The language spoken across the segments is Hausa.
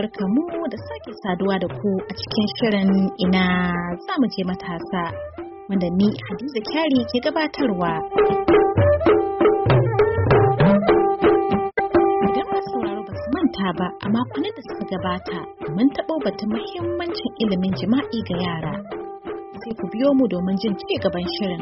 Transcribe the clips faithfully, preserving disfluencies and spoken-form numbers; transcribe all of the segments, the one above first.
barkamu da sake saduwa da ku a cikin shirin ina za mu je matasa wanda ni Hadiza Kyari ke gabatarwa. Idan masu sauraro ba su manta ba a makonnin da suka gabata mun taɓo batun muhimmancin ilimin jima'i ga yara. Sai ku biyo mu domin jin ci gaban shirin.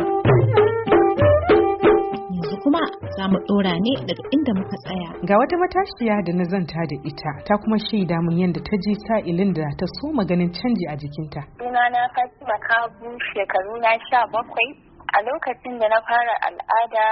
Yanzu kuma za mu ɗora ne daga inda muka tsaya. Ga wata matashiya da na zanta da ita ta kuma shaida min yadda ta ji sa'ilin da ta so maganin canji a jikinta. Sunana Fatima Kabu, shekaru na sha bakwai. A lokacin da na fara al'ada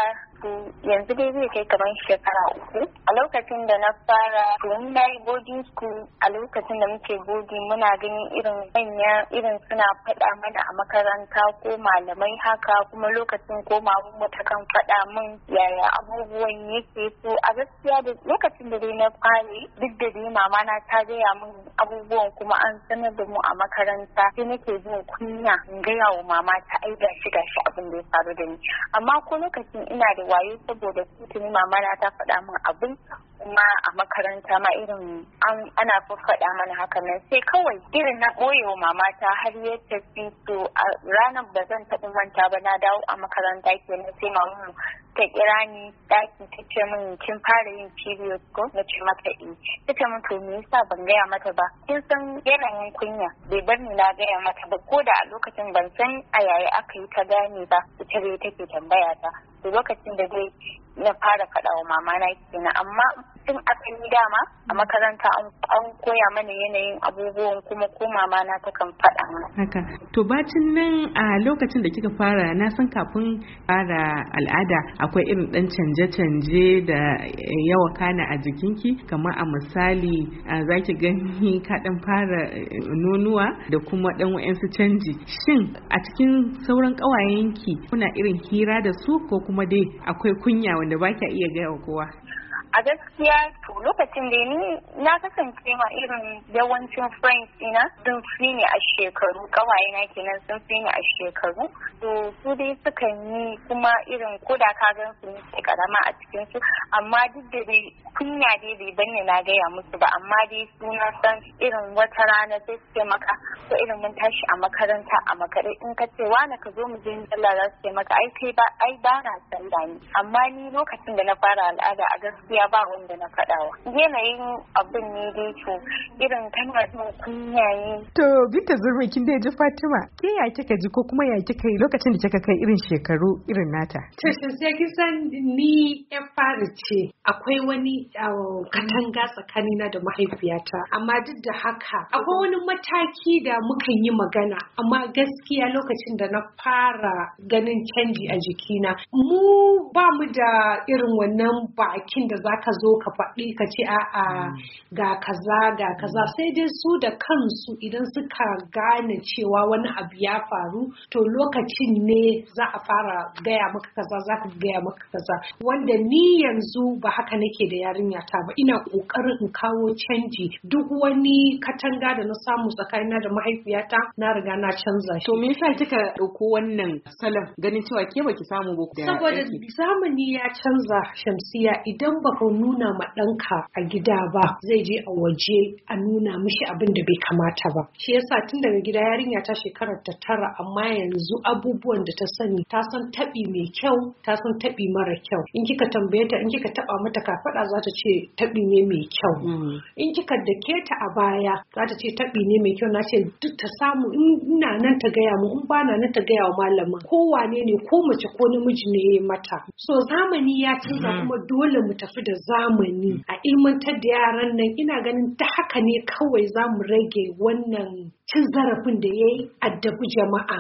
yanzu dai zai kai kamar shekara uku. A lokacin da na fara tuni na yi boarding school. A lokacin da muke boarding muna ganin irin manya irin suna faɗa mana a makaranta ko malamai haka, kuma lokacin ko mamu ta kan faɗa min yaya abubuwan yake. So a gaskiya da lokacin da dai na fara duk da dai mama na ta gaya min abubuwan kuma an sanar da mu a makaranta, sai nake jin kunya in gaya wa mama ta ai gashi gashi abin da ya faru da ni. Amma ko lokacin ina da wayo saboda tuni mama na ta faɗa min abin, kuma a makaranta ma irin ana faɗa mana haka nan, sai kawai irin na ɓoye wa mama ta har ya tafi. To a ranar da zan taɓa manta ba na dawo a makaranta kenan sai mamu ta kira ni ɗaki ta ce min kin fara yin period ko? Na ce mata eh. Ta ce min to me yasa ban gaya mata ba? Kin san yanayin kunya bai bar ni na gaya mata ba, ko da a lokacin ban san a yaya aka yi ta gane ba, ita dai take tambaya ta. To lokacin da dai na fara faɗa wa mama na kenan, amma tun asali dama a makaranta an koya mana yanayin abubuwan, kuma ko mama na ta kan faɗa mana. Haka. To bacin nan a lokacin da kika fara, na san kafin fara al'ada akwai irin ɗan canje-canje da yawa kana a jikinki, kamar a misali za ki gani ka ɗan fara nonuwa da kuma ɗan wa'yansu canji. Shin a cikin sauran ƙawayenki kuna irin hira da su, ko kuma dai akwai kunya wanda ba kya iya gaya wa kowa? A gaskiya to lokacin da ni na kasance ma irin yawancin friends ina sun fi ni a shekaru, kawaye na kenan sun fi ni a shekaru. To su dai sukan yi, kuma irin ko da ka gan su ne karama a cikin su, amma duk da dai kunya dai bai banne na gaya musu ba, amma dai suna san irin wata rana sai su ce maka to irin mun tashi a makaranta a makare, in ka ce wani ka zo mu je sallah, za su ce maka ai kai ba ai ba na sallah ni. Amma ni lokacin da na fara al'ada a gaskiya ya ba wanda na faɗawa. Yanayin abin ne dai to irin kana jin kunya ne. To Binta Zurmi, kin dai ji Fatima, ke ya kika ji ko kuma ya kika yi lokacin da kika kai irin shekaru irin nata? To sai kin san ni ya fara ce akwai wani katanga tsakanina da mahaifiyata, amma duk da haka akwai wani mataki da mukan yi magana, amma gaskiya lokacin da na fara ganin canji a jikina, mu ba mu da irin wannan bakin da zaka zo ka faɗi ka ce a'a ga kaza ga kaza, sai dai su da kansu idan suka gane cewa wani abu ya faru, to lokacin ne za a fara gaya maka kaza, za ka gaya maka kaza. Wanda ni yanzu ba haka nake da yarinya ta ba, ina ƙoƙarin in kawo canji. Duk wani katanga da na samu tsakanina da mahaifiyata na riga na canza shi. To me yasa kika ɗauko wannan salon, ganin cewa ke baki samu ba? Saboda zamani ya canza, Shamsiya. Idan baka nuna ma ɗanka a gida ba, zai je a waje a nuna mishi abin da bai kamata ba. Shi yasa tun daga gida yarinya ta shekarar ta tara, amma yanzu abubuwan da ta sani, ta san taɓi mai kyau, ta san taɓi mara kyau. In kika tambaye ta, in kika taɓa mata kafaɗa, za ta ce taɓi ne mai kyau. In kika dake ta a baya, za ta ce taɓi ne mai kyau. Na ce duk ta samu, in ina nan ta gaya mu, in ba na nan ta gaya wa malamin. Ko wane ne, ko mace ko namiji ne ya mata. So zamani ya canza, kuma dole mu tafi da zamani a ilmantar da yaran nan. Ina ganin ta haka ne kawai za mu rage wannan cin zarafin da ya yi addabi jama'a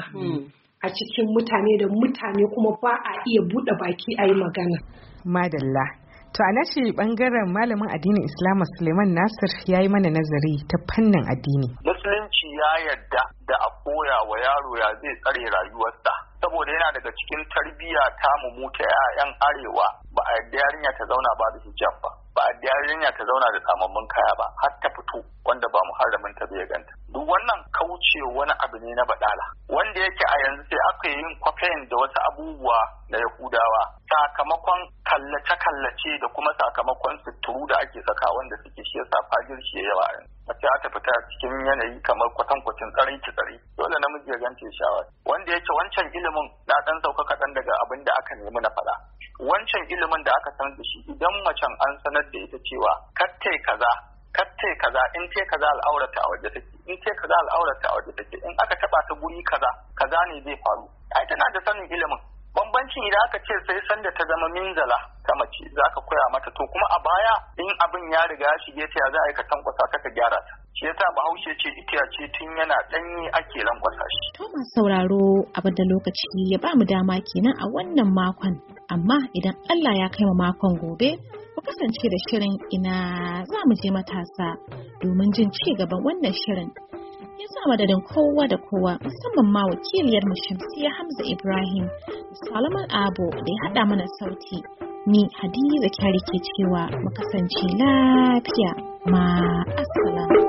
a cikin mutane, da mutane kuma ba a iya buɗe baki a yi magana. Madalla. To a nashi bangaren malamin addinin Islama Suleiman Nasir ya yi mana nazari ta fannin addini. Musulunci ya yarda da a koya wa yaro ya zai tsare rayuwarsa, saboda yana daga cikin tarbiyya ta mu ta 'ya'yan arewa. Ba a yarda yarinya ta zauna ba da hijab ba, ba a yarda yarinya ta zauna da tsamammun kaya ba, har ta fito wanda ba muharramin ta bai ganta. Duk wannan kauce wani abu ne na badala, wanda yake a yanzu sai aka yi yin kwafen da wasu abubuwa na Yahudawa, sakamakon kallace-kallace da kuma sakamakon suturu da ake saka wanda suke shi yasa fajirci ya yawa. mace ta fita cikin yanayi kamar kwatankwacin tsarai ki tsare dole namiji ya gance shawara wanda yake wancan ilimin na dan sauka kaɗan daga abin da aka nemi na faɗa wancan ilimin da aka sanar da shi idan macen an sanar da ita cewa kattai kaza kattai kaza in ce kaza al'aurata a waje take in ce kaza al'aurata a waje take in aka taba ta guri kaza kaza ne zai faru ai tana da sanin ilimin bambancin idan aka ce sai sanda ta zama minzala ta mace za ka koya mata to kuma a baya in abin ya riga ya shige ta ya za a yi ka tankwasa ta ka gyara ta shi yasa bahaushe ce itiya ce tun yana ɗanye ake lankwasa shi. To masu sauraro abin da lokaci ya ba mu dama kenan a wannan makon amma idan Allah ya kai mu makon gobe ku kasance da shirin ina za mu je matasa domin jin ci gaban wannan shirin. Ya sa madadin kowa da kowa musamman ma wakiliyar mu Shamsiya Hamza Ibrahim da Salman Abo da ya haɗa mana sauti. Ni Hadiza Kyari ke cewa mu kasance lafiya ma assalam.